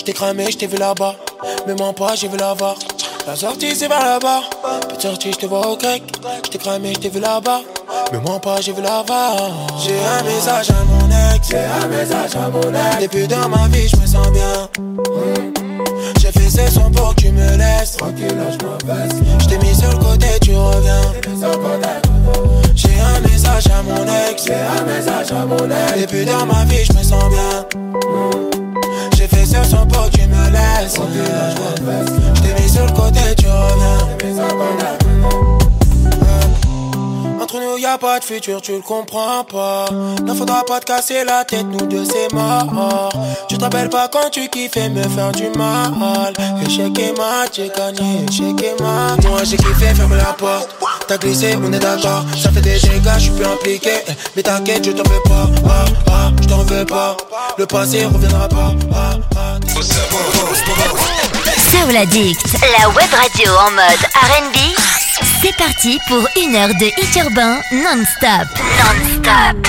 J't'ai cramé, j't'ai vu là-bas. Mais mens pas, j'ai vu la voir. La sortie c'est vers là-bas. Petite sortie, j'te vois au grec. J't'ai cramé, j't'ai vu là-bas. Mais mens pas, j'ai vu là-bas. J'ai un message à mon ex. J'ai un message à mon ex. Depuis dans ma vie, j'me sens bien. J'ai fait ces sons pour que tu me laisses. Tranquille, là j'm'en baisse. J't'ai mis sur le côté, tu reviens. J'ai un message à mon ex. J'ai un message à mon ex. Depuis dans ma vie, j'me sens bien. J'ai fait ce son pour que tu me laisses. J't'ai mis sur le côté, tu reviens. Entre nous y'a pas de futur, tu le comprends pas. Ne faudra pas te casser la tête, nous deux c'est mort. Tu te rappelles pas quand tu kiffais me faire du mal. Échec et mat, j'ai gagné, échec et mat. Moi j'ai kiffé, ferme la porte. T'as glissé, on est d'accord. Ça fait des dégâts, j'suis plus impliqué. Mais t'inquiète, je t'en veux pas. Je t'en veux pas. Le passé reviendra pas. Soul Addict, la web radio en mode R&B. C'est parti pour 1 heure de hit urbain non-stop. Non-stop.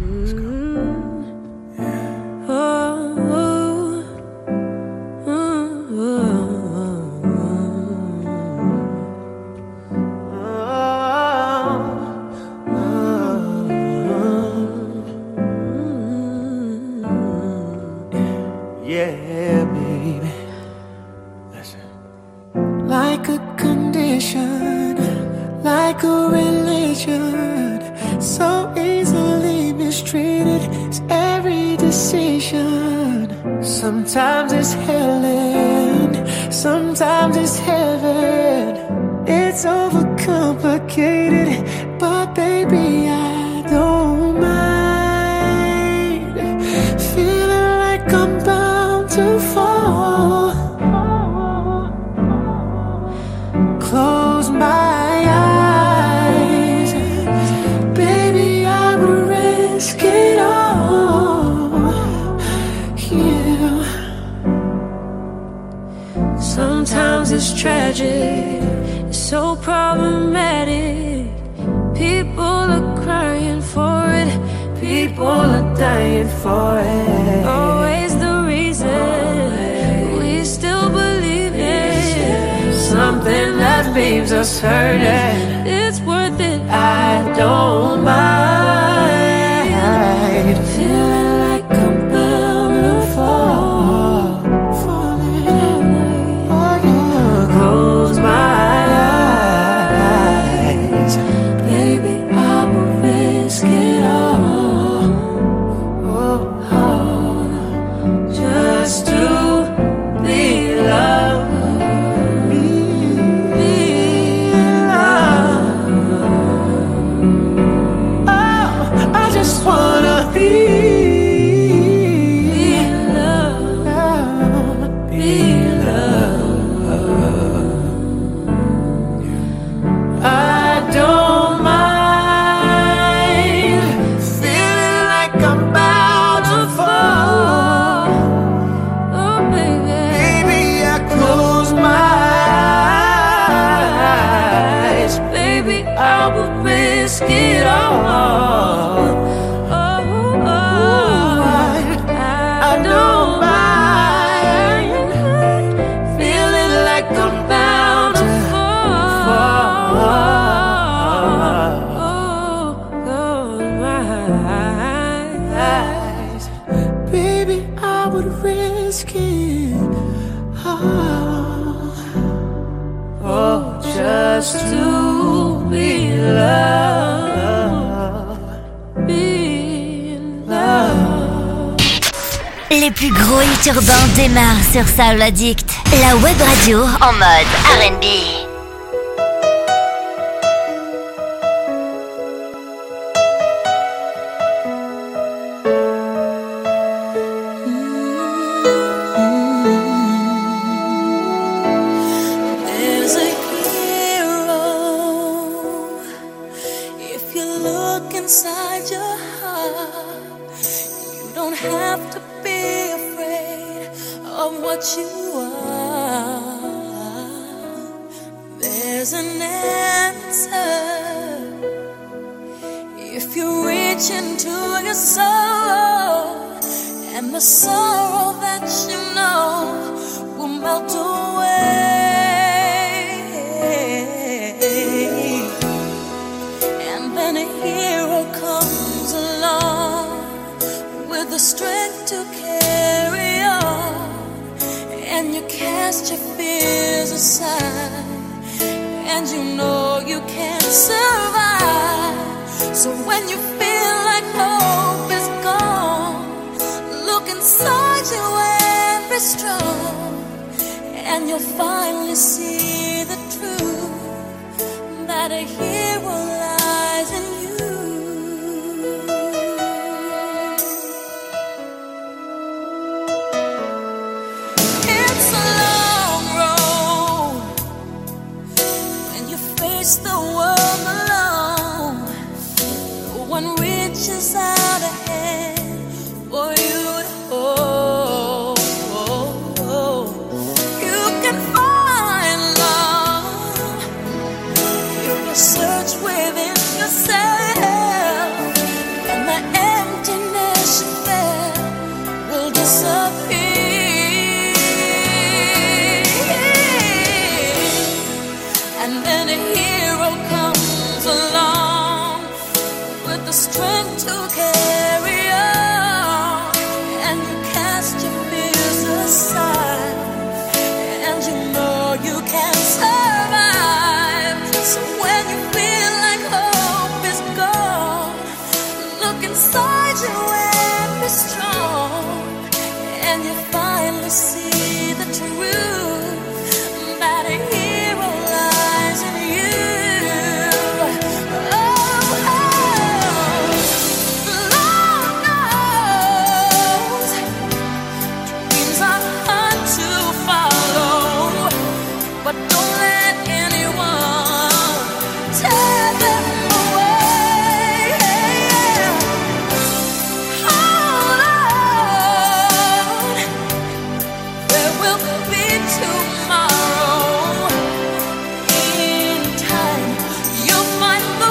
Yeah, baby. Listen. Like a condition, like a religion, so easily mistreated. It's every decision. Sometimes it's hell and sometimes it's heaven. It's overcomplicated, but baby I don't mind. Feeling like I'm bound to fall. Close my eyes, baby, I would risk it all. Yeah. Sometimes it's tragic, it's so problematic. People are crying for it, people are dying for it. Always the reason we still believe in something that leaves us hurting. It's worth it, I don't mind. Feeling like I'm bound to fall. Falling, oh yeah. Close my eyes, baby, I will risk it all. Just to be loved. Wanna be loved, be loved. I don't mind feeling like I'm bound to fall. Oh baby, baby, I close my eyes, baby, I will risk it all. Just to be loved, be loved. Les plus gros hits urbains démarrent sur Soul Addict, la web radio en mode R&B. The sorrow that you know cast your fears aside, and you know you can survive. So when you feel like hope is gone, look inside you and be strong, and you'll finally see the truth, that a hero lies in you. It's a long road when you face the world alone. No one reaches out a hand for you to hold. You can find love if you search within yourself, and the emptiness you felt will disappear. And then a hero comes along with the strength to carry on, and you cast your fears aside, and you know you can survive. So when you feel like hope is gone, look inside you and be strong, and you finally see the truth, that a hero lies in you. Lord knows dreams are hard to follow, but don't let anyone tear them away. Hold on, there will be tomorrow. In time, you'll find the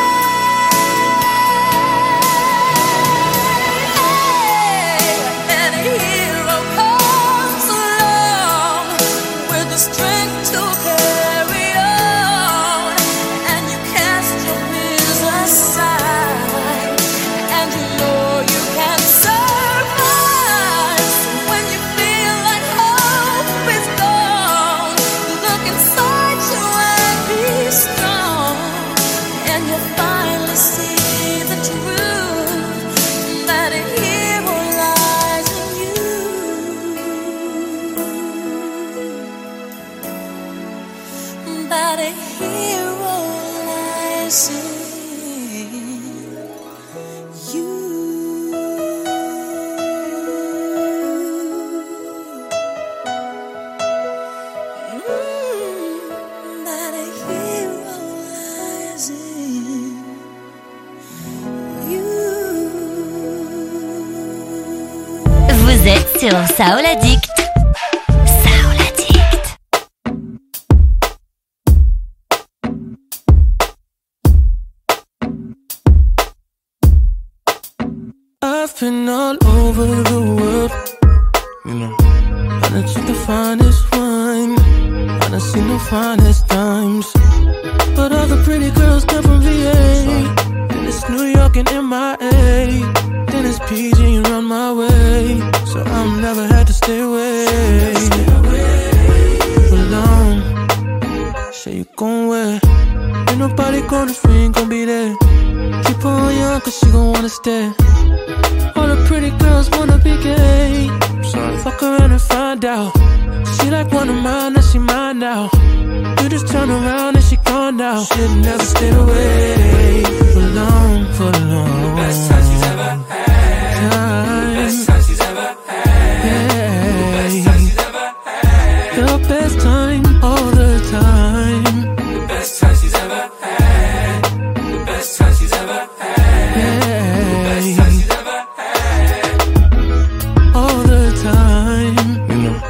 way. And a hero comes along with the strength to carry on, and you cast your fears aside, and you know you can survive. So when you feel like hope is gone, look inside you and be strong, and you'll finally see the truth, that a hero lies in you. That a hero lies in you. That a hero lies in you. Vous êtes sur Soul Addict. Soul Addict. I've been all over the world, you know. I done took the finest wine, I done seen the finest times, but all the pretty girls come from VA. Then it's New York and MIA, then it's PG around my way, so I'm never had to stay away for long. Say you gon' where? Ain't nobody gonna free, ain't gon' be there. Keep her on young cause she gon' wanna stay. All the pretty girls wanna be gay. Fuck around and find out. She like one of mine, now she mine now. You just turn around and she gone now. She'll never stay away for long, for long. Best time she's ever had. Best time she's ever had. Yeah. Best time she's ever had. The best time, all the time. The best time she's ever had. The best time she's ever had. Yeah. The best time she's ever had. All the time, you know.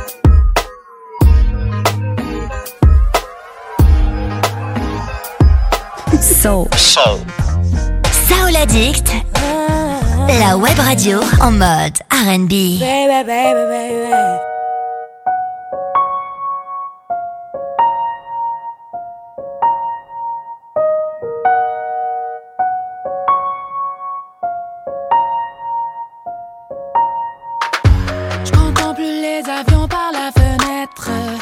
Soul Addict, la web radio en mode R&B. Baby, baby, baby. Je contemple les avions par la fenêtre.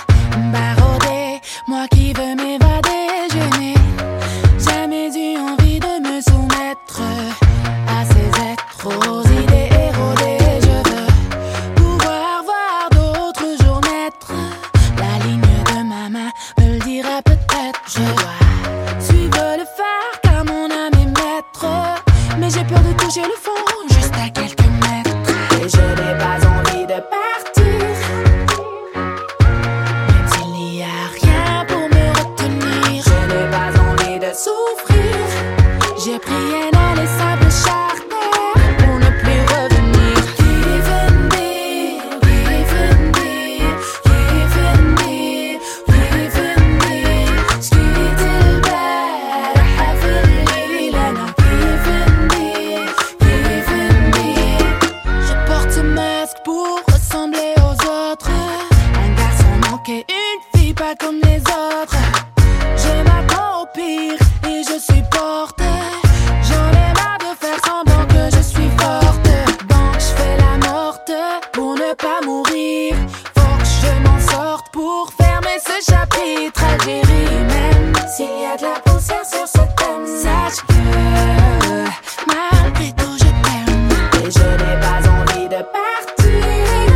pas comme les autres. Je m'attends au pire et je supporte. J'en ai marre de faire semblant que je suis forte. Bon, je fais la morte pour ne pas mourir. Faut que je m'en sorte pour fermer ce chapitre. Algérie, même s'il y a de la poussière sur ce thème, sache que malgré tout je t'aime. Et je n'ai pas envie de partir,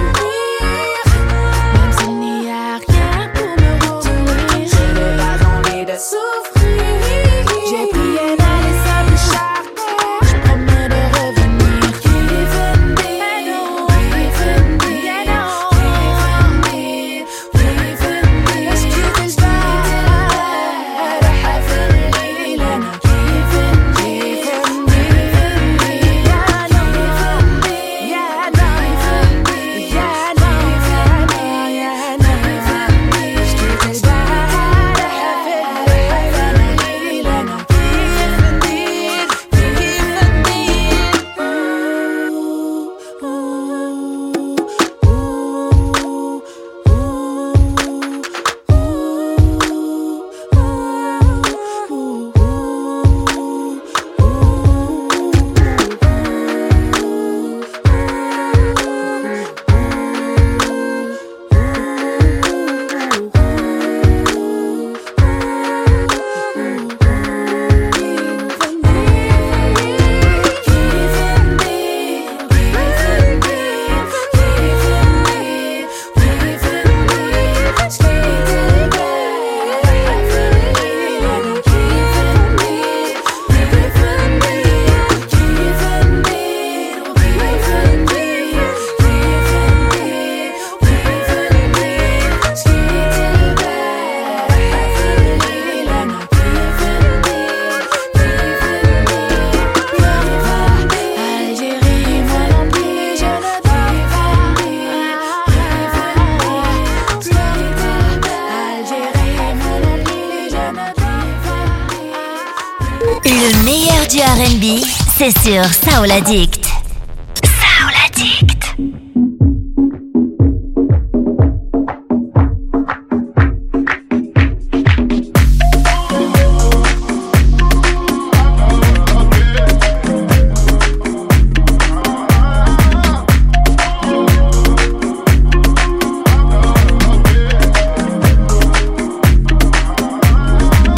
même s'il n'y a rien pour me retenir. Je n'ai pas envie de souffrir. J'ai prié dans les sables charnels, je promets de revenir. Even Le meilleur du R&B, c'est sur Soul Addict. Soul Addict.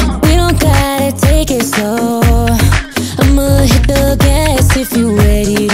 I'ma hit the gas if you ready.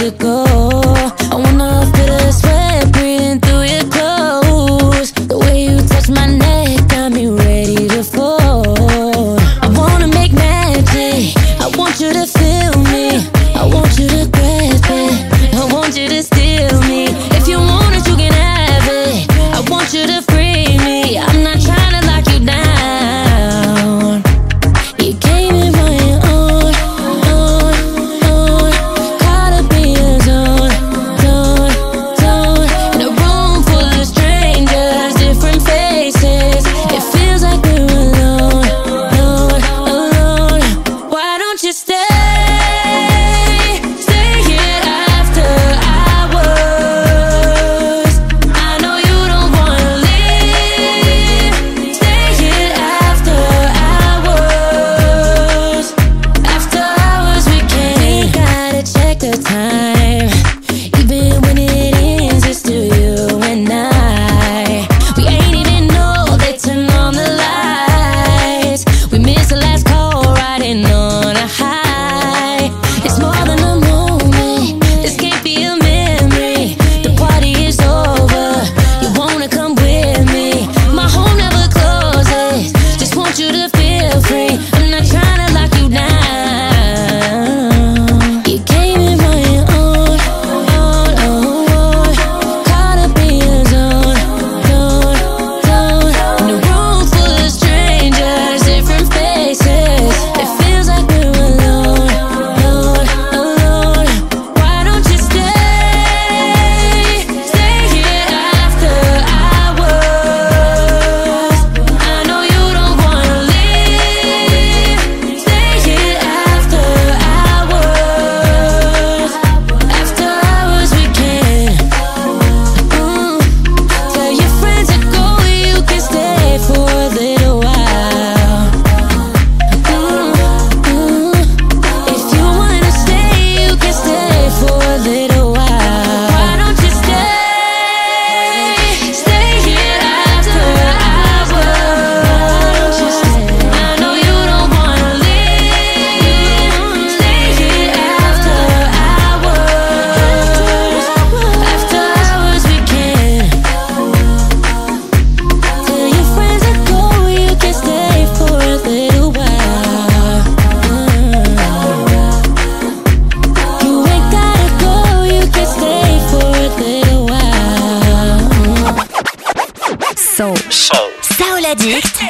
Soul. Soul Addict.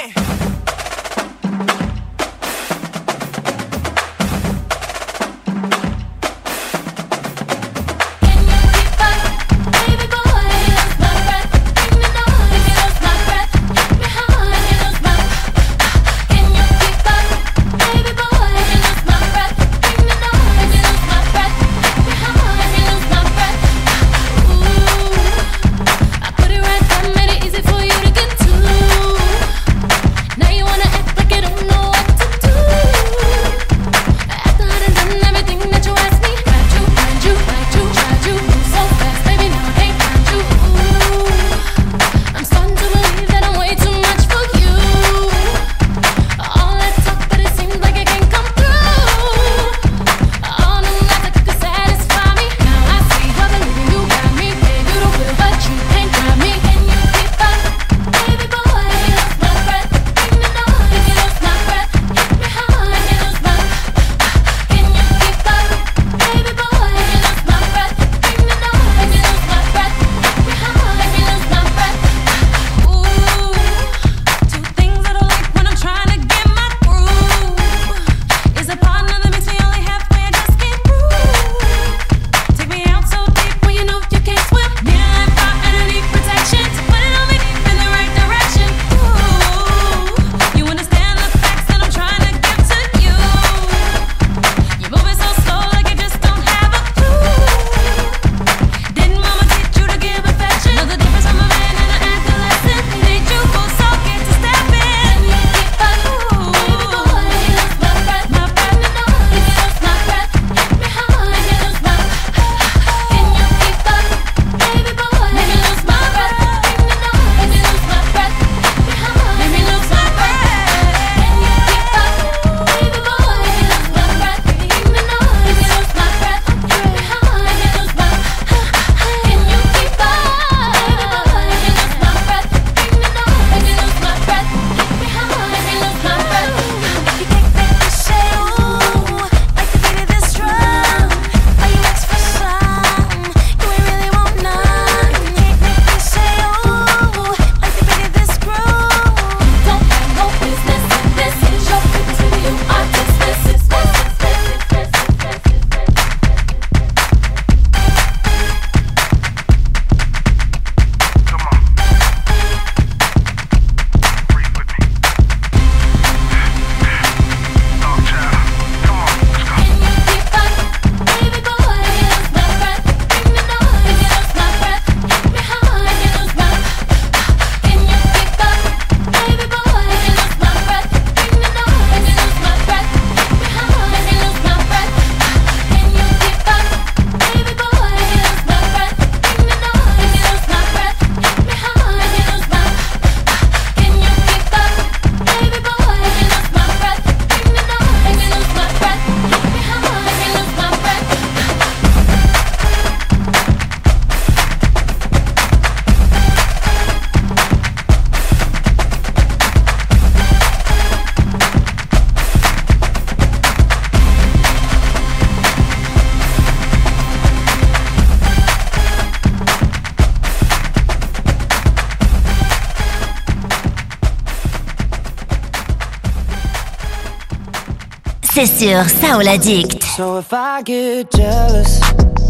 C'est sur Soul Addict. So if I get jealous,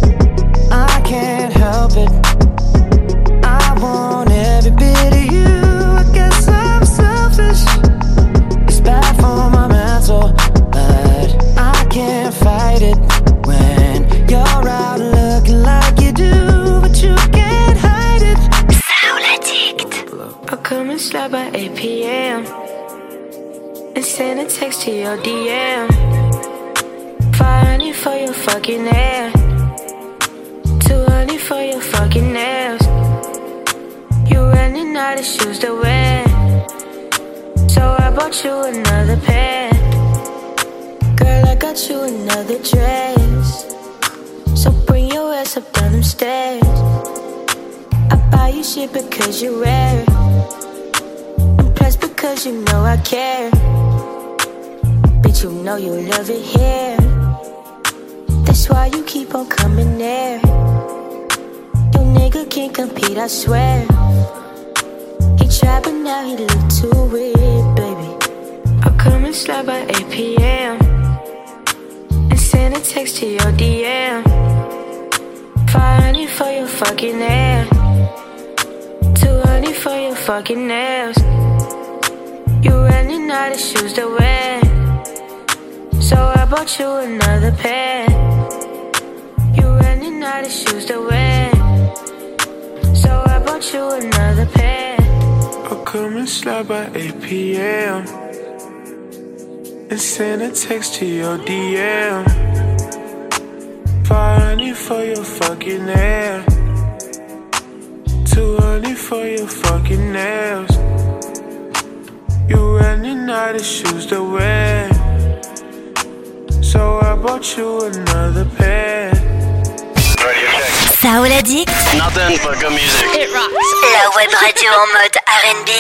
I can't help it. I want every bit of you. I guess I'm selfish. It's bad for my mental, but I can't fight it when you're out looking like you do, but you can't hide it. Soul Addict. I'll come and slide by 8 p.m. and send a text to your DM. 500 for your fucking hair, 200 for your fucking nails. You running out of shoes to wear, so I bought you another pair. Girl, I got you another dress, so bring your ass up down them stairs. I buy you shit because you're rare, and plus because you know I care. Bitch, you know you love it here, that's why you keep on coming there. Your nigga can't compete, I swear. He tried, but now he look too weird, baby. I'll come and slide by 8 p.m. and send a text to your DM. 500 for your fucking hair, 200 for your fucking nails. You running out of shoes to wear, so I bought you another pair. You running out of shoes to wear, so I bought you another pair. I'll come and slide by 8 p.m. and send a text to your DM. 500 for your fucking hair, 200 for your fucking nails. You running out of shoes to wear, so I bought you another pair. Soul Addict. Nothing but good music. It rocks. La web radio en mode R&B.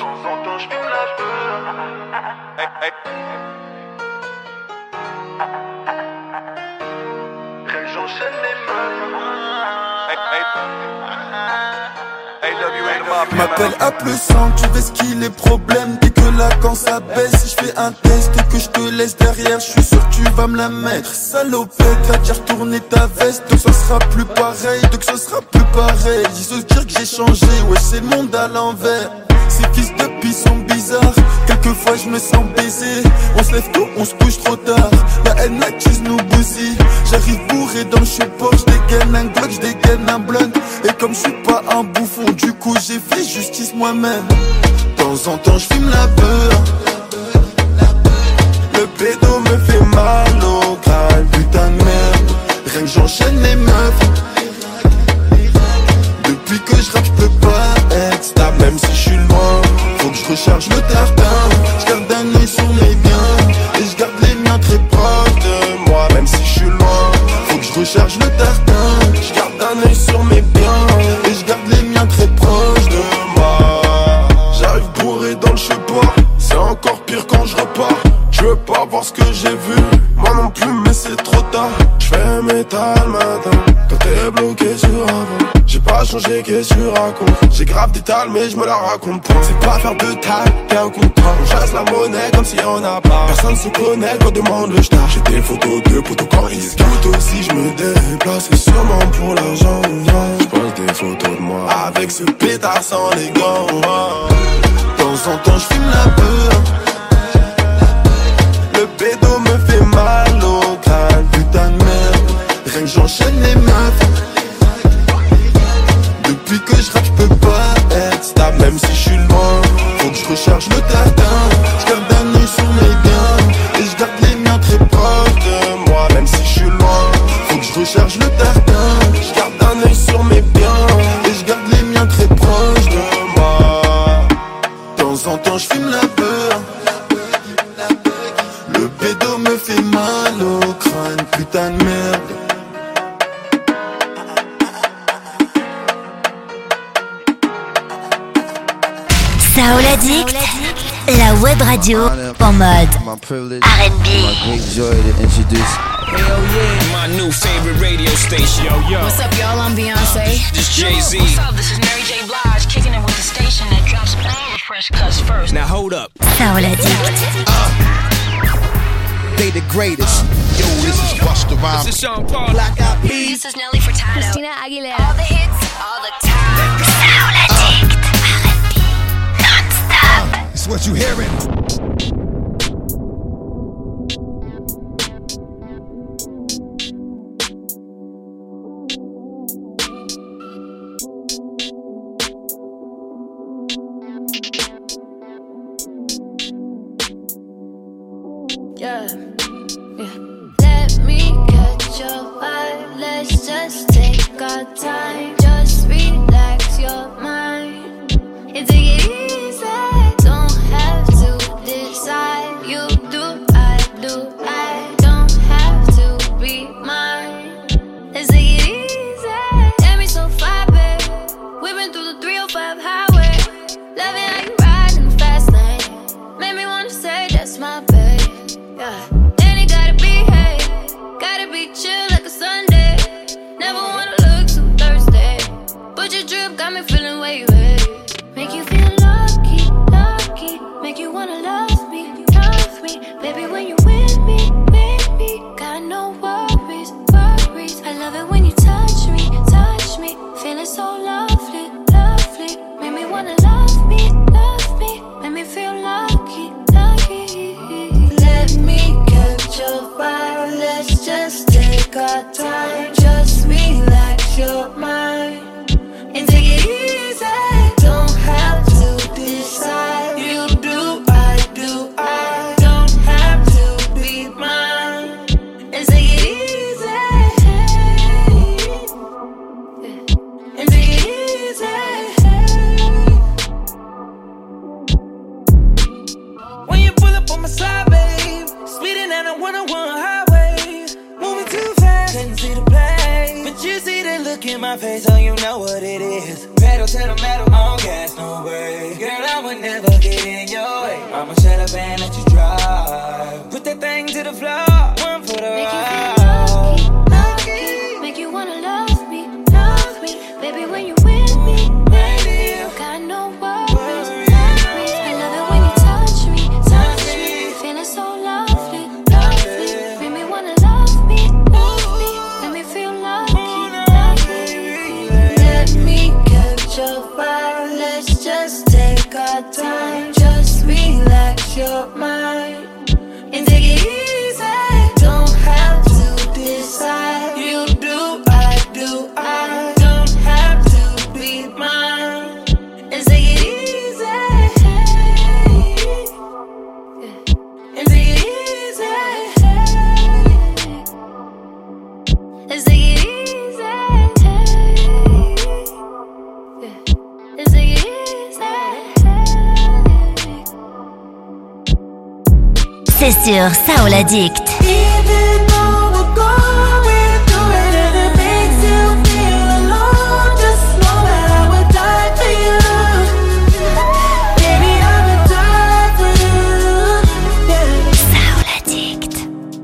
M'appelle à plus 100, tu veux ce qu'il est problème. Dès que la quand ça baisse, si je fais un test et que je te laisse derrière, je suis sûr que tu vas me la mettre. Salopette, t'as déjà retourné ta veste, donc ça sera plus pareil, donc ça sera plus pareil. Ils osent dire que j'ai changé, ouais c'est le monde à l'envers. Ces fils de pis sont bizarres, quelquefois je me sens baisé. On se lève tôt, on se couche trop tard. La haine accuse nous bousille. J'arrive bourré dans le support, j'dégaine un Glock, j'dégaine un blunt. Et comme je suis pas un bouffon, du coup j'ai fait justice moi-même. De temps en temps j'fume la peur. Le pédo me fait mal au crâne, putain de merde. Rien que j'enchaîne les meufs. Depuis que je rappe, j'peux pas être stable, même si je suis loin. Faut que je recharge le tartin. J'garde un œil sur mes biens et j'garde les miens très proches de moi, même si je suis loin. Faut que je recharge le tartin. J'garde un œil sur mes biens et j'garde les miens très proches de moi. J'arrive bourré dans le support, c'est encore pire quand je repars. Je veux pas voir ce que j'ai vu, moi non plus, mais c'est trop tard. J'fais métal matin, quand t'es bloqué sur avant. J'ai pas changé, qu'est-ce que tu racontes? J'ai grave des tales, mais je me la raconte pas. C'est pas faire de taille, t'es un contrat. On chasse la monnaie comme si on a pas. Personne se connaît quand demande le star. J'ai des photos de potos quand ils se gâtent. Aussi je me déplace, c'est sûrement pour l'argent. Je pose des photos de moi avec ce pétard sans les gants. De temps en temps je filme la peur. Le pédo me fait mal au crâne, putain de merde. Rien que j'enchaîne les meufs. Depuis que je rappe, j'peux pas être stable, même si je suis loin. Faut que je recharge le tartin. J'garde un œil sur mes biens et j'garde les miens très proches de moi, même si je suis loin. Faut que je recharge le tartin. J'garde un œil sur mes biens et j'garde les miens très proches de moi. De temps en temps, j'fume la peur. Le pédo me fait mal au crâne, putain de merde. Soul Addict, la web radio en mode R&B. Hell yeah, my new favorite radio station. Yo. What's up, y'all? I'm Beyonce. This Jay-Z. What's up? This is Mary J. Blige, kicking it with the station that drops all the fresh cuts first. Now hold up. Soul Addict. They the greatest. Yo, this is Busta Rhymes. This is Sean Paul. Black Eyed Peas. This is Nelly Furtado. Christina Aguilera. All the hits, all the time. Soul Addict, R&B, non-stop. It's what you hearing. Yeah. Let me catch your vibe. Let's just take our time. Just relax your mind and take it easy. Don't have to decide. You do, I do. I don't have to be mine. Let's take it easy. Damn, me so fly, babe. We've been through the 305 highway. Loving how you ride in the fast lane. Made me wanna say that's my babe. Yeah. And it gotta be, hey, gotta be chill like a Sunday. Never wanna look too thirsty, but your drip got me feeling way, way. Make you feel lost. our time. Just relax your mind and take it easy. Don't have to decide. You do, I do. I don't have to be mine. And take it easy. And take it easy. When you pull up on my side, babe, speeding down a 101 highway, moving too fast, couldn't see the play, but you see the look in my face, so you know what it is. Pedal to the metal, on gas, no way. Girl, I would never get in your way. I'ma shut up and let you drive. Put that thing to the floor, one for the ride. Make you wanna love me, baby, when you with me, baby, you got no worries. I love it when you touch me, feeling so lovely. Make me wanna love me, let me feel lucky. Let me catch your vibe. Let's just take our time. Just relax your mind and take it easy. Don't have to decide. You do, I do. I don't have to be mine. And take it easy. And take it easy. Let's take it easy. Let's take it easy. C'est sur Soul Addict. Even though we're going through it and it makes you feel alone, just know that I would die for you. Baby, I would die for you. Yeah. Soul Addict.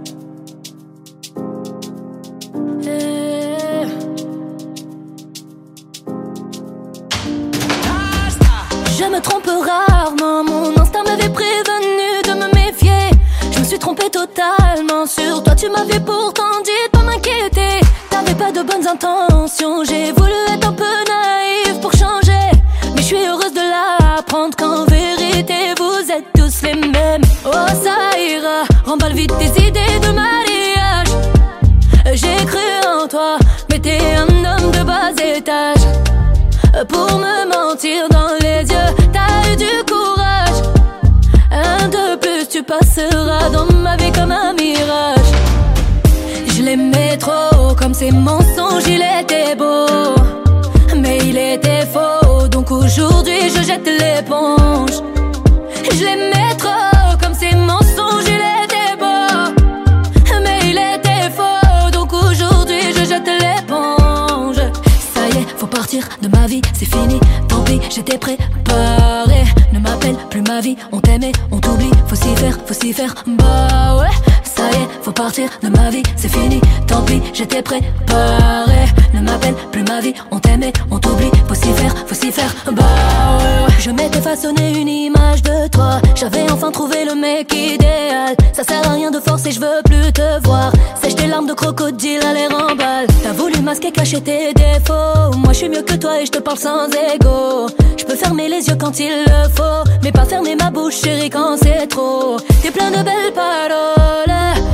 Je me trompe rarement, mon instinct m'avait prévenu de me méfier. Je me suis trompée totalement sur toi, tu m'avais pourtant dit de pas m'inquiéter. T'avais pas de bonnes intentions, j'ai voulu être un peu naïve pour changer. Mais je suis heureuse de l'apprendre qu'en vérité vous êtes tous les mêmes. Oh ça ira, remballe vite tes idées de mariage. J'ai cru en toi, mais t'es un homme de bas étage. Pour me mentir dans les yeux, t'as eu du courage. Un de plus, tu passeras dans ma vie comme un mirage. Je l'aimais trop, comme ces mensonges, il était beau. Mais il était faux, donc aujourd'hui je jette l'éponge. Je l'aimais trop, comme ces mensonges, il était beau. Mais il était faux, donc aujourd'hui je jette l'éponge. Ça y est, faut partir de ma vie, c'est fini, tant pis, j'étais préparé. Ne m'appelle plus ma vie, on t'aimait, on t'oublie, faut s'y faire, bah ouais. Ça y est, faut partir de ma vie, c'est fini, tant pis, j'étais préparé. Ne m'appelle plus ma vie, on t'aimait, on t'oublie, faut s'y faire, bah ouais. Je m'étais façonné une image de toi, j'avais enfin trouvé le mec idéal. Ça sert à rien de forcer, je veux plus te voir. Sèche tes larmes de crocodile à l'air en balle. T'as voulu masquer, cacher tes défauts. Moi je suis mieux que toi et je te parle sans ego. Je peux fermer les yeux quand il le faut, mais pas fermer ma bouche chérie quand c'est trop. T'es plein de belles paroles,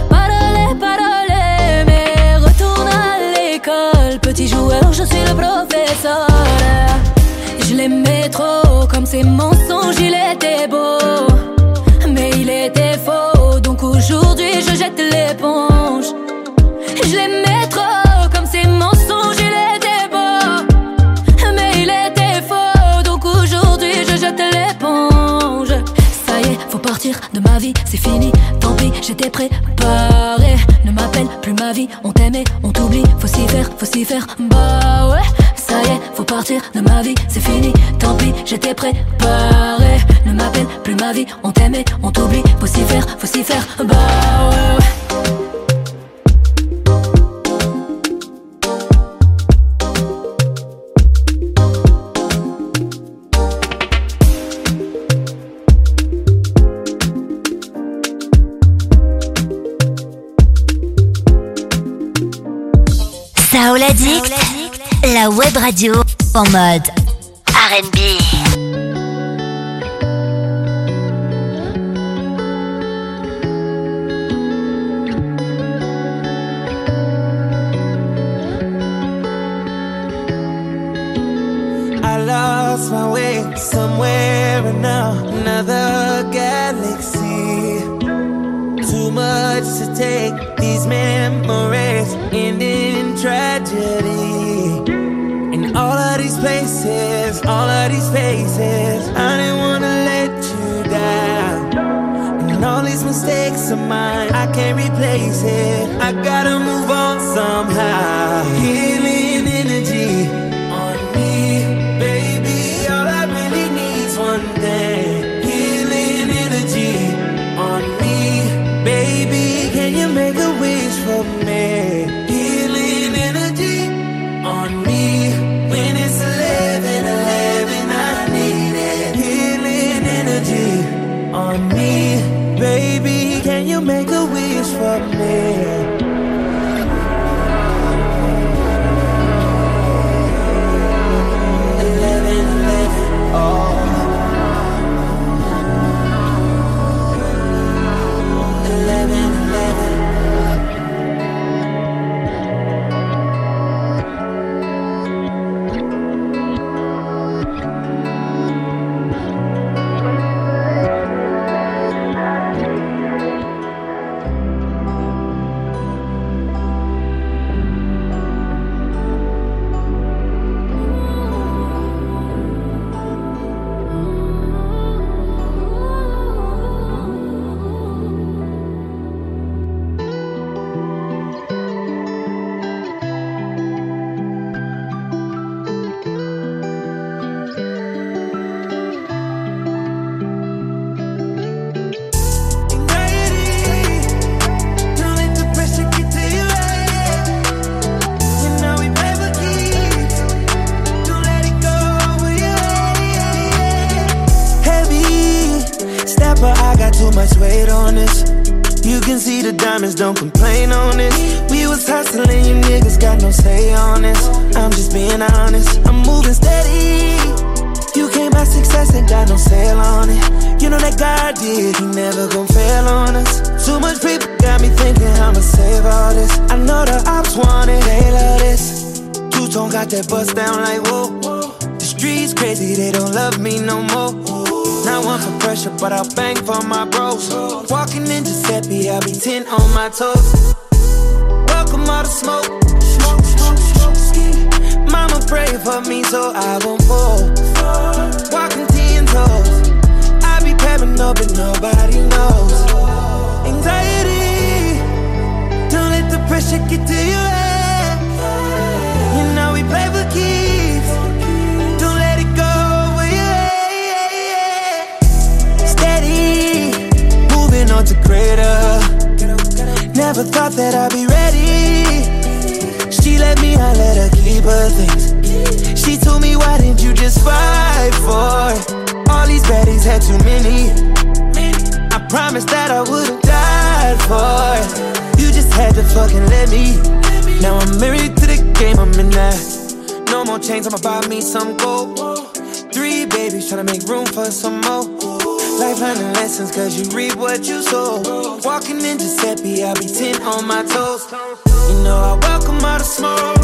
mais retourne à l'école. Petit joueur, je suis le professeur. Je l'aimais trop, comme ces mensonges, il était beau. Mais il était faux, donc aujourd'hui je jette l'éponge. Je l'aimais trop, comme ces mensonges, il était beau. Mais il était faux, donc aujourd'hui je jette l'éponge. Ça y est, faut partir de ma vie, c'est fini, tant pis, j'étais préparé. Ne m'appelle plus ma vie, on t'aimait, on t'oublie, faut s'y faire, bah ouais. Ça y est, faut partir de ma vie, c'est fini, tant pis, j'étais préparé. Ne m'appelle plus ma vie, on t'aimait, on t'oublie, faut s'y faire, bah ouais. Soul Addict, la web radio en mode R&B. here and now, another galaxy. Too much to take, these memories end in tragedy. In all of these places, all of these faces, I didn't wanna let you down. And all these mistakes of mine, I can't replace it. I gotta move on somehow. Healing energy on me, baby. All I really need's one thing. Healing energy on me, baby. Can you make a wish for me? Healing energy on me. When it's 11:11, I need it. Healing energy on me, baby. Can you make a wish for me? Don't complain on this. We was hustling, you niggas got no say on this. I'm just being honest, I'm moving steady. You came by success, ain't got no sale on it. You know that God did, he never gon' fail on us. Too much people got me thinking I'ma save all this. I know the ops want it, they love this. Two-tone got that bust down like whoa. The streets crazy, they don't love me no more. Not one for pressure, but I'll bang for my bros. Walking in Giuseppe, I'll be 10 on my toes. Welcome all the smoke. Mama pray for me so I won't fall. Walking 10 toes. I be paranoid, but nobody knows. Anxiety, don't let the pressure get to your head. You know we play for keeps. Don't let it go. On to greater. Never thought that I'd be ready. She let me, I let her keep her things. She told me, why didn't you just fight for it? All these baddies had too many. I promised that I would've died for it. You just had to fucking let me. Now I'm married to the game, I'm in that. No more chains, I'ma buy me some gold. 3 babies, tryna make room for some more. Life learning lessons, cause you reap what you sow. Walking in Giuseppe, I'll be 10 on my toes. You know I welcome all the smoke.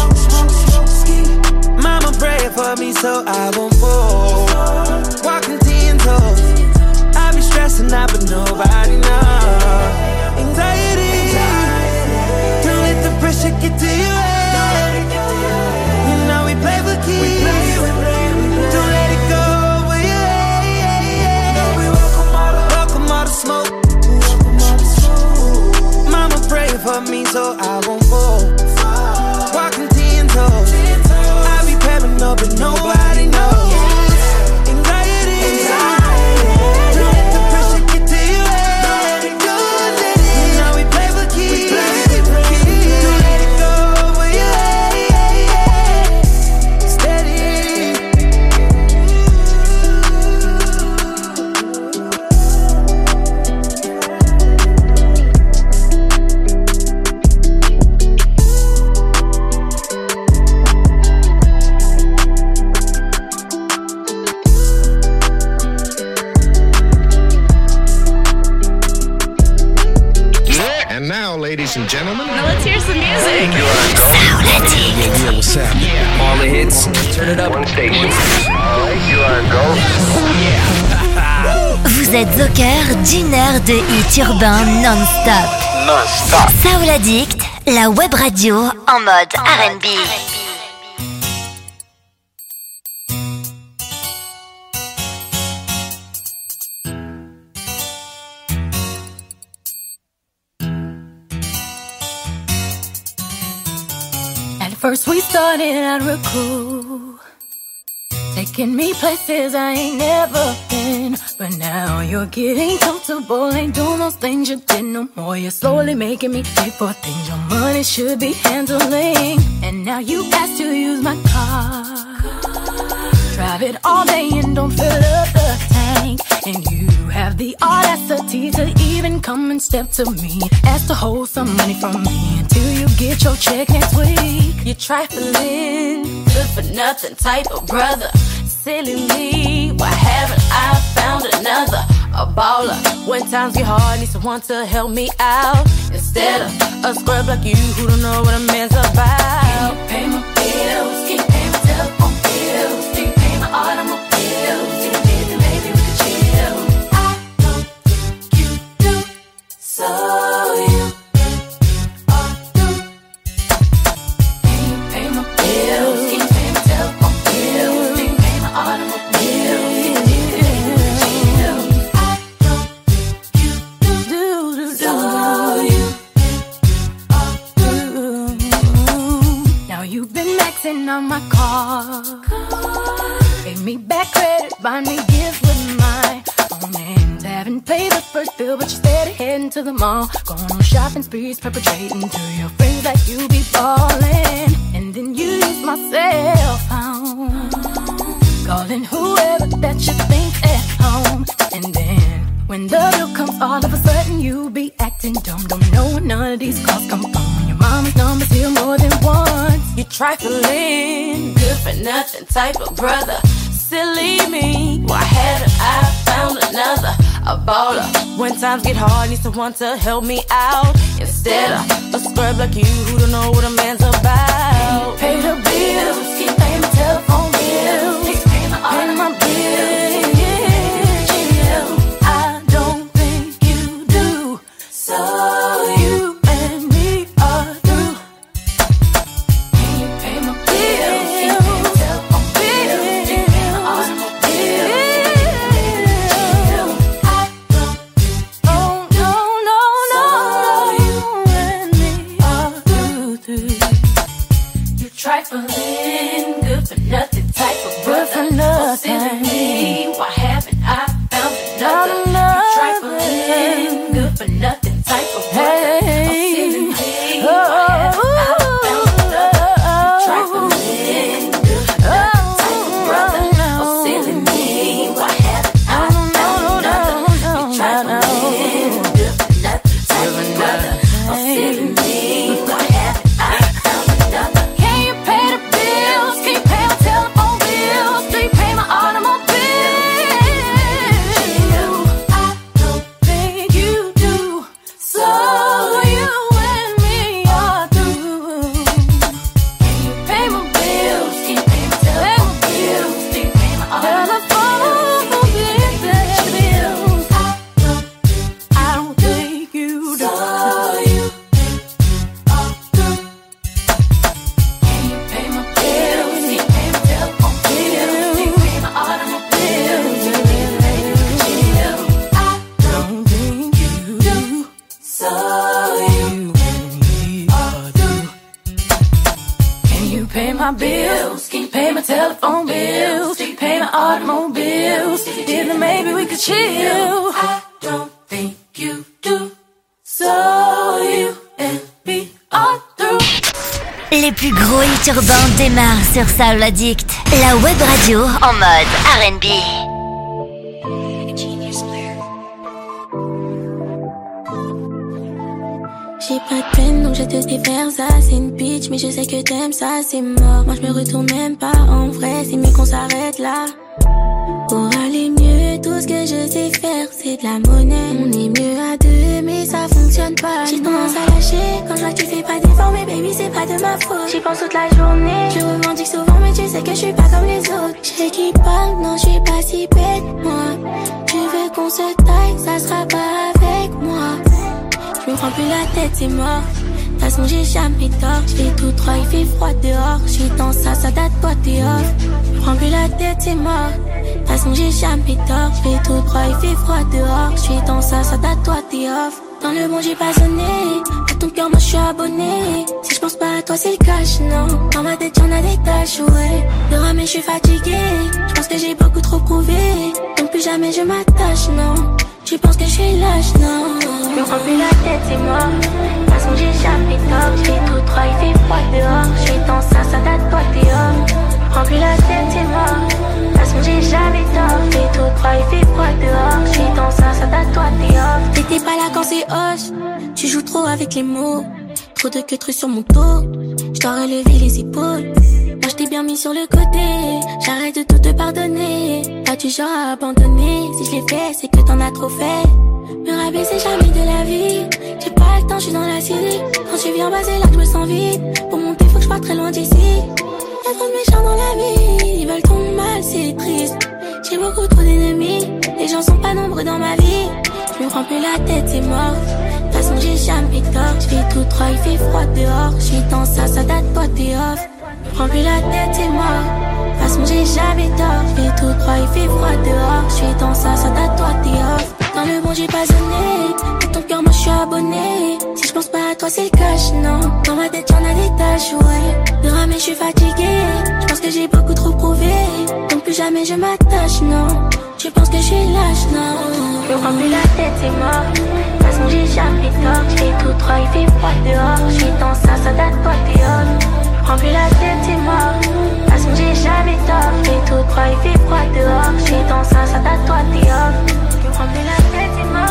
Mama pray for me so I won't fall. Walking 10 toes. I be stressing out but nobody knows. Anxiety, don't let the pressure get to your head. You know we play for keeps. Don't let it go. Smoke. Mama pray for me so I won't fall. Walking 10 toes. I be paranoid but nobody knows. Anxiety, don't let the pressure get to your head. Don't let it. You know we play for keeps. Don't let it go over your head. Steady. Ladies and gentlemen, now let's hear some music. Yeah, what's happening? All the hits, turn it up. One station. Vous êtes au cœur d'une heure de hits urbains non-stop. Soul Addict, la web radio en mode R&B. First we started out real cool, taking me places I ain't never been. But now you're getting comfortable, ain't doing those things you did no more. You're slowly making me pay for things your money should be handling. And now you ask to use my car, drive it all day and don't fill up the tank. And you have the audacity to even come and step to me, ask to hold some money from me until you get your check next week. You're trifling, good for nothing type of brother. Silly me, why haven't I found another? A baller, when times get hard, need someone to help me out. Instead of a scrub like you who don't know what a man's about. Can you pay my bills? Can you pay my telephone bills? Can you pay my automobile bills? Can you pay the baby we could chill? I don't think you do, so you are through. Can you pay my bills? Can you pay my telephone bills? Can you pay my automobile? On my car, pay me back credit, buy me gifts with my own hands. Haven't paid the first bill, but you're steady heading to the mall, going on shopping sprees, perpetrating to your friends that you be ballin'. And then you use my cell phone, calling whoever that you think at home. And then when the bill comes, all of a sudden you be acting dumb. Don't know where none of these calls come from. Your mama's number's here more than once. You're trifling, good for nothing type of brother. Silly me, why haven't I found another? A baller, when times get hard, need someone to help me out. Instead of a scrub like you who don't know what a man's about. Pay the bills, keep paying my telephone bills, keep paying my bills. I don't think you do, so you and me are through. Can you pay my bills? Can you pay my telephone bills? Can you pay my automobile? I don't think you do, so you and me are through. You trifling, good for nothing type of brother. Good for nothing. Me, why haven't I found another? You trifling, good for nothing type of brother. Silly me, why haven't I found another? You trifling, good for nothing type of brother. Silly me, why haven't I found another? You trifling, good for nothing type of brother. Silly me, why haven't I found another? Can you pay the bills? Can you pay my telephone bills? Do you pay my automobile? I don't think you do, so you and me are through. Can you pay my bills? Can you pay my telephone bills? Do you pay my automobile bills? I don't think you do, so you are through. Can you pay my bills? Can you pay my telephone bills? Do you pay my automobile? Do you pay the baby we could chill? I don't think you do, so you and me are through. Can you pay my bills? Can you pay my telephone bills? Do you pay my automobiles? Then maybe we could chill. I don't think you do, so you and me are through. Les plus gros hits urbains démarrent sur Soul Addict, la web radio en mode R&B. J'ai pas de peine donc je te sais faire ça. C'est une bitch mais je sais que t'aimes ça. C'est mort, moi je me retourne même pas. En vrai c'est mieux qu'on s'arrête là. Pour aller mieux, tout ce que je sais faire c'est de la monnaie. On est mieux à deux mais ça fonctionne pas. J'ai tendance à lâcher quand je vois que tu fais pas d'efforts. Mais baby c'est pas de ma faute, j'y pense toute la journée. Je revendique souvent mais tu sais sais que je suis pas comme les autres. Je qui parle, non, je suis pas si bête, moi. Tu veux qu'on se taille, ça sera pas avec moi. Je me prends plus la tête, c'est mort. De toute façon, j'ai jamais tort. J'fais tout droit, il fait froid dehors. J'suis dans ça date, toi t'es off. Je prends plus la tête, c'est mort. De toute façon, j'ai jamais tort. J'fais tout droit, il fait froid dehors. J'suis dans ça date, toi t'es off. Dans le bon, j'ai pas sonné. À ton cœur, moi j'suis abonné. Si j'pense pas à toi, c'est le cash, non. Dans ma tête, y'en a des tâches, ouais. De ramer, j'suis fatigué. J'pense que j'ai beaucoup trop prouvé. Donc plus jamais je m'attache, non. Tu penses que je suis lâche, non. Je me prends plus la tête, c'est mort. De toute façon, j'ai jamais tort. J'fais tout droit, il fait froid dehors. J'suis dans ça date, toi t'es off. Je me prends plus la tête, c'est mort. De toute façon, j'ai jamais tort. J'fais tout droit, il fait froid dehors. J'suis dans ça date, toi t'es off. T'étais pas là quand c'est hoche. Tu joues trop avec les mots. Trop de queues sur mon dos. J'dois relever les épaules. Moi j't'ai bien mis sur le côté. J'arrête de tout te pardonner. Pas du genre à abandonner. Si je l'ai fait, c'est que t'en as trop fait. Me rabaisser jamais de la vie. J'ai pas le temps, j'suis dans la cité. Quand tu viens baser là, je me sens vide. Pour monter, faut que je parte très loin d'ici. Y'a trop de méchants dans la vie. Ils veulent ton mal, c'est triste. J'ai beaucoup trop d'ennemis. Les gens sont pas nombreux dans ma vie. Je me prends plus la tête, c'est mort. De toute façon, j'ai jamais tort. J'fais tout droit, il fait froid dehors. J'suis dans ça date, toi t'es off. Je me prends plus la tête, c'est mort. De toute façon, j'ai jamais tort. J'fais tout droit, il fait froid dehors. J'suis dans ça date, toi t'es off. Dans le bon, j'ai pas sonné. Pour ton cœur, moi j'suis abonné. Si j'pense pas à toi, c'est le cash, non. Dans ma tête, y'en a des tâches, ouais. De ramer, j'suis fatigué. J'pense que j'ai beaucoup trop prouvé. Donc plus jamais je m'attache, non. Tu penses que je suis lâche, non. Je me prends plus la tête, c'est mort. De toute façon, j'ai jamais tort. J'fais tout droit, il fait froid dehors. J'suis dans ça date, toi t'es off. Je me prends plus la tête, c'est mort. De toute façon, j'ai jamais tort. J'fais tout droit, il fait froid dehors. J'suis dans ça date, toi t'es off. Je me prends plus la tête, c'est mort.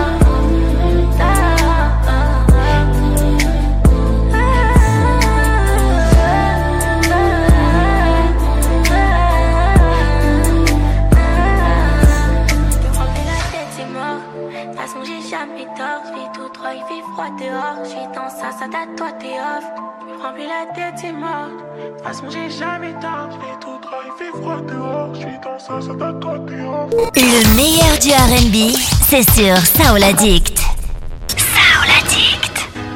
Il fait froid dehors, j'suis dans ça date, toi t'es off. Je me prends plus la tête, c'est mort. De toute façon, j'ai jamais tort. J'fais tout droit, il fait froid dehors. J'suis dans ça date, toi t'es off. Le meilleur du R&B, c'est sur Soul Addict. Soul Addict.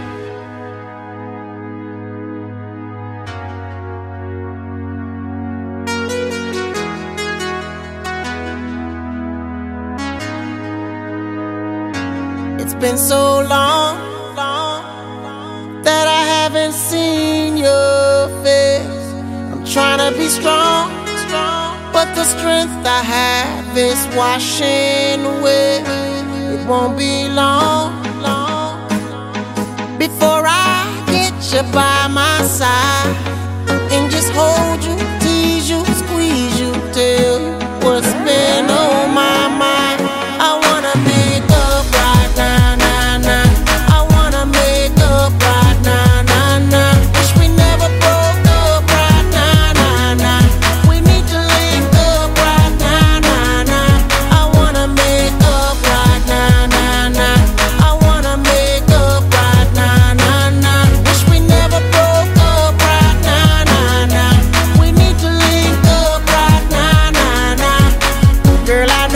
It's been so long that I haven't seen your face. I'm trying to be strong, but the strength I have is washing away. It won't be long before I get you by my side and just hold you, tease you, squeeze you, tell you what's been on my mind. I wanna make up right now, nah, nah. I wanna make up right now, nah, nah. Wish we never broke up right now, nah, nah. We need to link up right now, nah, nah. I wanna make up right now, nah, nah. I wanna make up right now, nah, nah. Wish we never broke up right now, nah, nah. We need to link up right now, nah, nah. Girl, I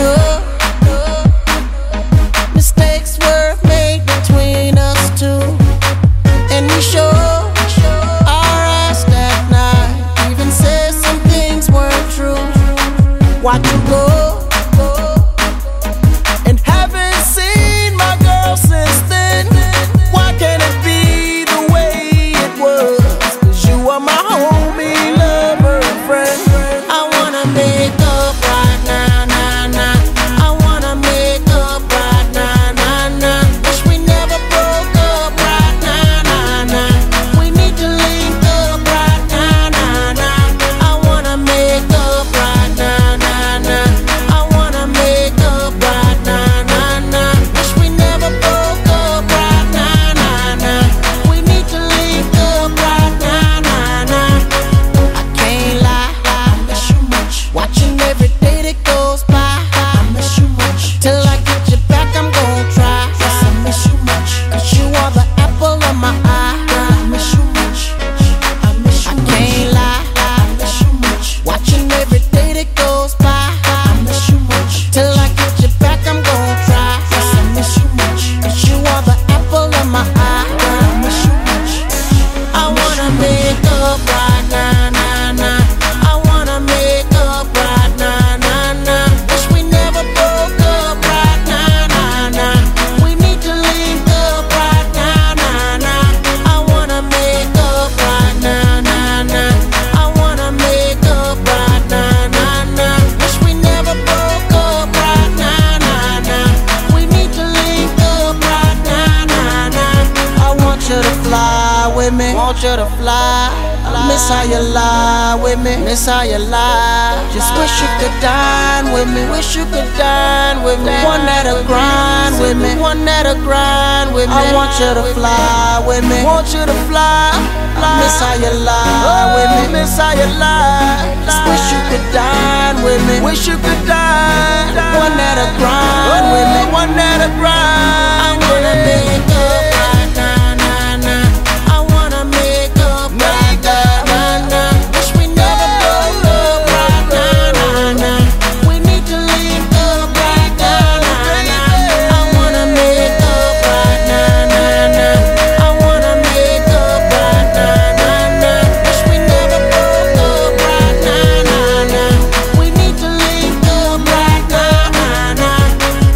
want you to fly. Miss how you lie with me, miss how you lie. Just wish you could dine with me, wish you could dine with me. One that'll grind with me, one that'll grind with me. I want you to fly with me, want you to fly. Miss how you lie with me, miss how you lie. Just wish you could dine with me, wish you could dine. One that'll grind with me, one that'll grind. I wanna make up right now, nah, nah. I wanna make up right now, nah, nah. Wish we never broke up right now, nah, nah. We need to link up right now, nah, nah. I wanna make up right now, nah, nah. I wanna make up right now, nah, nah. Wish we never broke up right now, nah, nah. We need to link up right now, nah, nah.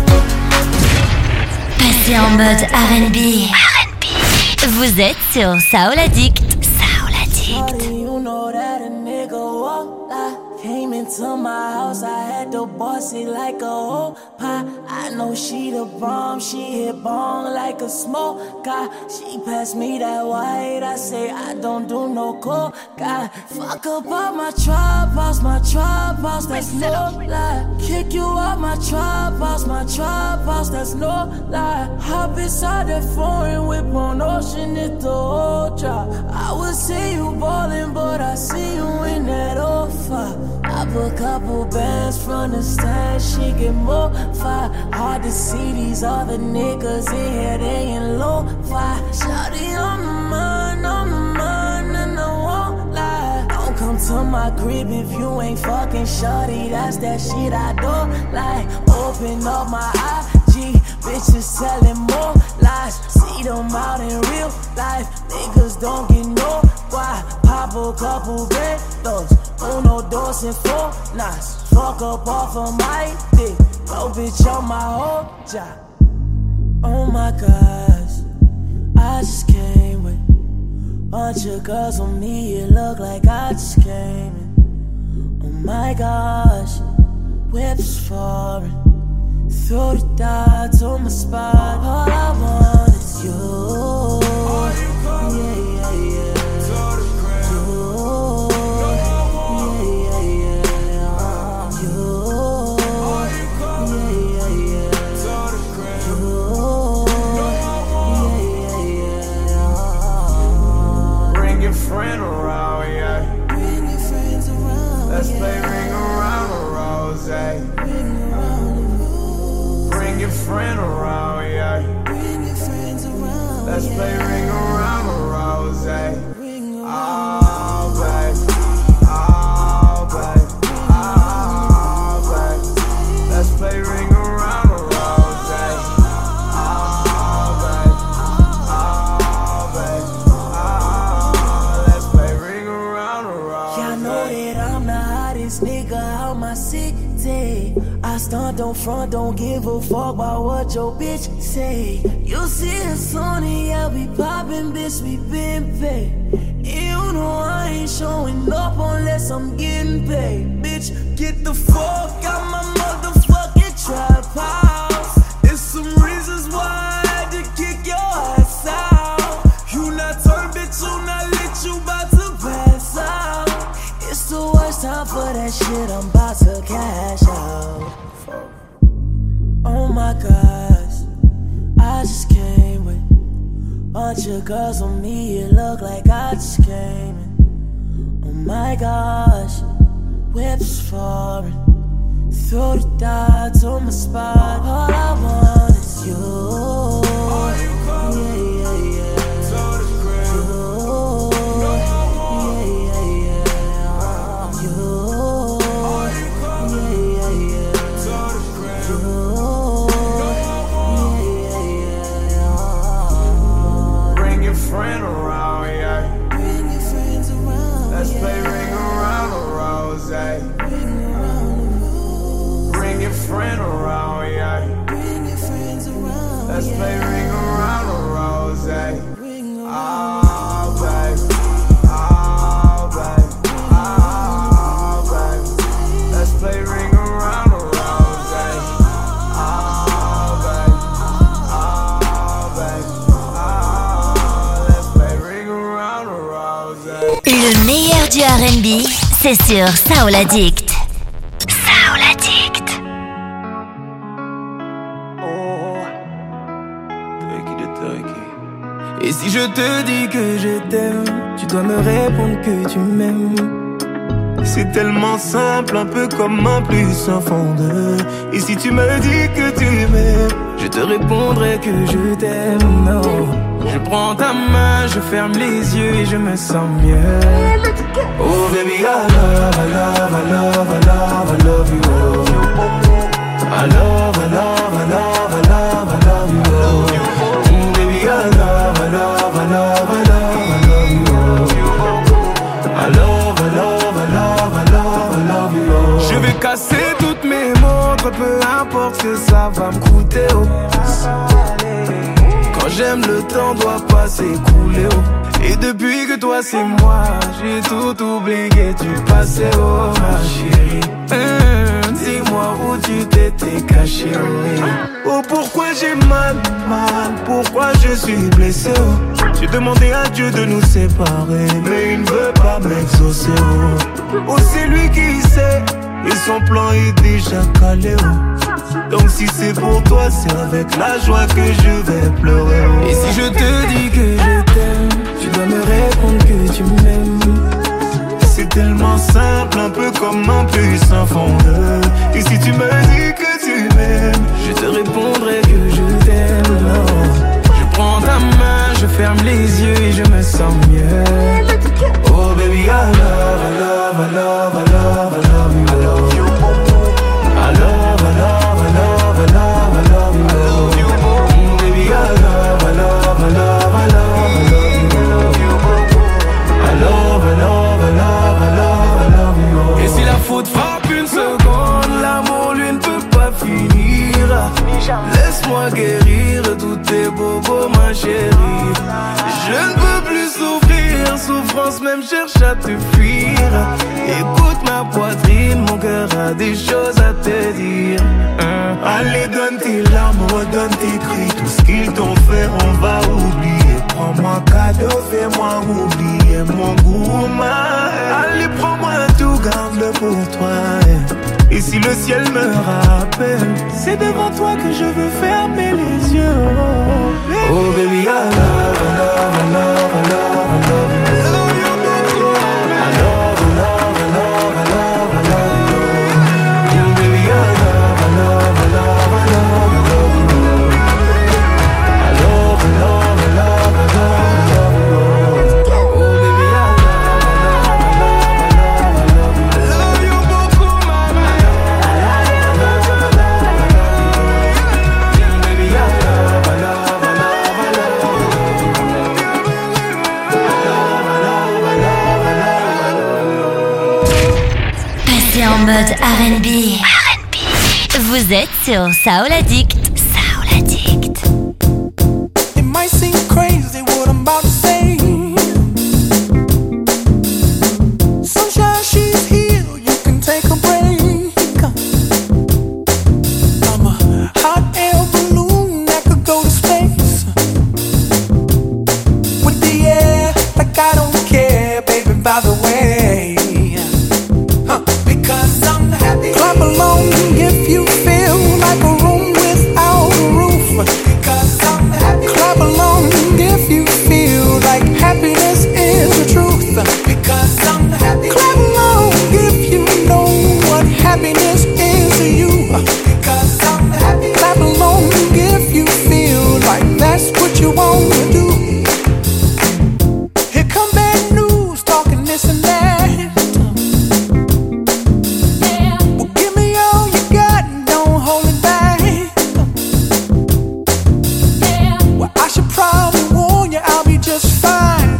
Passez en mode R&B. Vous êtes sur Soul Addict. Soul Addict. You know that a nigga walk like came into my house, I had to boss it like a whole pie. I know she the bomb, she hit bong like a smoke guy. She passed me that white, I say I don't do no coke guy. Fuck up all my trap house, that's no lie. Kick you out my trap house, that's no lie. Hop inside that foreign whip on ocean, it the whole drop. I would say you ballin', but I see you in that offer. I put couple bands from the stand, she get more fire. Hard to see these other niggas in here, they in low fire. Shawty on my mind, and I won't lie. Don't come to my crib if you ain't fucking shawty, that's that shit I don't like. Open up my IG, bitches telling more lies. See them out in real life, niggas don't get no why. Pop a couple bandos, uno, dos, and four nights. Fuck up off of my dick, no bitch on my whole job. Oh my gosh, I just came with bunch of girls on me, it look like I just came in. Oh my gosh, whips foreign. Throw the dots on my spot. All I want is you. Yeah, yeah, yeah. You. Yeah, yeah, yeah. You. Yeah, yeah, yeah. You. Yeah, yeah, yeah. Bring your friend around, yeah. Bring your friends around. Let's play ring around the rose. Bring your friend around, yeah. Bring your friends around. Let's play ring around the rose. Oh, babe. Oh, babe. Oh, babe. Let's play ring around the rose. Oh, babe. Oh, babe. Oh, let's play ring around the rose. Y'all know that I'm the hottest nigga out my city. I stunt, don't front, don't give a fuck about what your bitch say. You see us on it, yeah, we poppin', bitch, we been paid. And you know I ain't showing up unless I'm getting paid. Bitch, get the fuck out my motherfucking trap house. There's some reasons why I had to kick your ass out. You not turned, bitch, you not lit, you bout to pass out. It's the worst time for that shit, I'm about to cash out. Oh my gosh, I just came with bunch of girls on me, it look like I just came in. Oh my gosh, whips foreign. Throw the dots on my spot. All I want is you. Yeah, yeah, yeah. Friend around, yeah. Bring your friends around. Let's play ring around the rose. Bring your friend around, yeah. Bring your friends around. Let's play ring around the rose. Oh, babe. Oh, babe. Oh, babe. Let's play ring around the rose. Oh, babe. Oh, babe. Oh, let's play ring around the rose. R&B, c'est sur Soul Addict. Soul Addict. Et si je te dis que je t'aime, tu dois me répondre que tu m'aimes. C'est tellement simple, un peu comme un plus un fond de. Et si tu me dis que tu m'aimes, je te répondrai que je t'aime, non. Je prends ta main, je ferme les yeux et je me sens mieux. Oh baby, I love, I love, I love, I love, I love you. I love, I love, I love, I love, I love you. Baby, I love, I love, I love, I love, I love you. I love, I love, I love, I love, I love you. Je vais casser toutes mes montres, peu importe ce que ça va me coûter. Oh. Quand j'aime, le temps doit pas s'écouler. Oh. Et depuis que toi c'est moi, j'ai tout oublié du passé. Oh ma chérie, dis-moi où tu t'étais caché. Oh pourquoi j'ai mal, pourquoi je suis blessé. Oh. J'ai demandé à Dieu de nous séparer, mais il ne veut pas m'exaucer. Oh c'est lui qui sait, et son plan est déjà calé. Oh. Donc si c'est pour toi, c'est avec la joie que je vais pleurer. Oh. Et si je te dis que je t'aime, tu dois me répondre que tu m'aimes. C'est tellement simple, un peu comme un plus un fond de. Et si tu me dis que tu m'aimes, je te répondrai que je t'aime, non. Je prends ta main, je ferme les yeux et je me sens mieux. Oh baby, I love, I love, I love, I love, I love you. I love you. I love, I love, I love, I love, I love you. Baby, I love, I love, I love, I love, I love you. I love, I love, I love, I love, I love you. Et si la faute frappe une seconde, l'amour lui ne peut pas finir. Laisse-moi guérir tous tes bobos, ma chérie. Je ne peux plus souffrir, souffrance même cherche à te fuir. Écoute ma poitrine, mon cœur a des choses à te dire. Allez donne tes larmes, redonne tes cris. Tout ce qu'ils t'ont fait, on va oublier. Prends-moi cadeau, fais-moi oublier mon gourmand. Allez prends-moi tout, garde-le pour toi. Et si le ciel me rappelle, c'est devant toi que je veux fermer les yeux. Oh baby, I love, I love, I love, I love, I love you. I love, I love, I love, I love, I love you. Baby, I love, I love, I love, I love, I love you. I love, I love, I love, I love, I love you. Oh baby, I love, I love, I love, I love you. I love you beaucoup, mama. I love, I love, I love, I love you. Baby, I love, I love, I love, I love you. Passez en mode R&B. Vous êtes sur Soul Addict. Soul Addict. It might seem crazy what I'm about to say. Sunshine, she's here, you can take a break. I'm a hot air balloon that could go to space. With the air, like I don't care, baby, by the way. Because I'm happy. Clap along if you feel like a room without a roof. Because I'm happy. Clap along if you feel like happiness is the truth. Because I'm happy. Clap along if you know what happiness is to you. Because I'm happy. Clap along if you feel like that's what you want to do. Here come bad news, talking this and that. Well, give me all you got and don't hold it back. Well, I should probably warn you, I'll be just fine.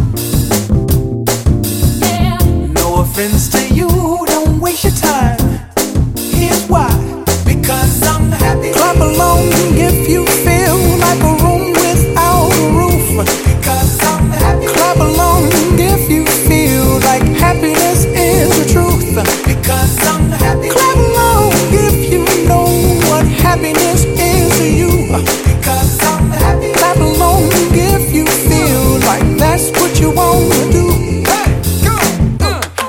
No offense to you, don't waste your time. Here's why. Because I'm happy. Clap along if you feel like a room without a roof. Because I'm happy. Clap along if you feel like happiness is the truth. Because I'm happy. Clap along if you know what happiness is to you. Because I'm happy. Clap along if you feel like that's what you want to do. Hey, go.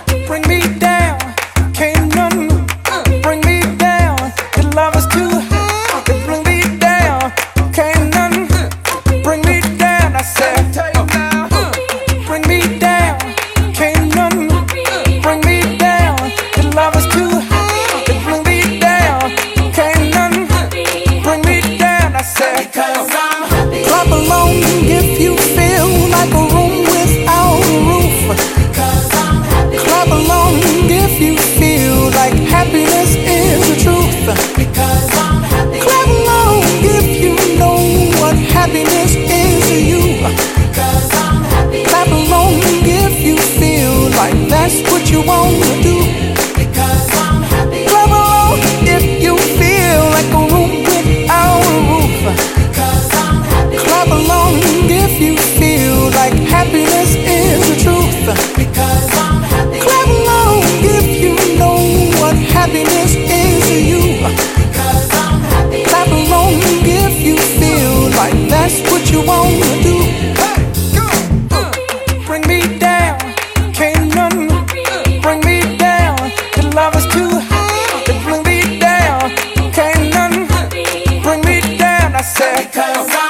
said, because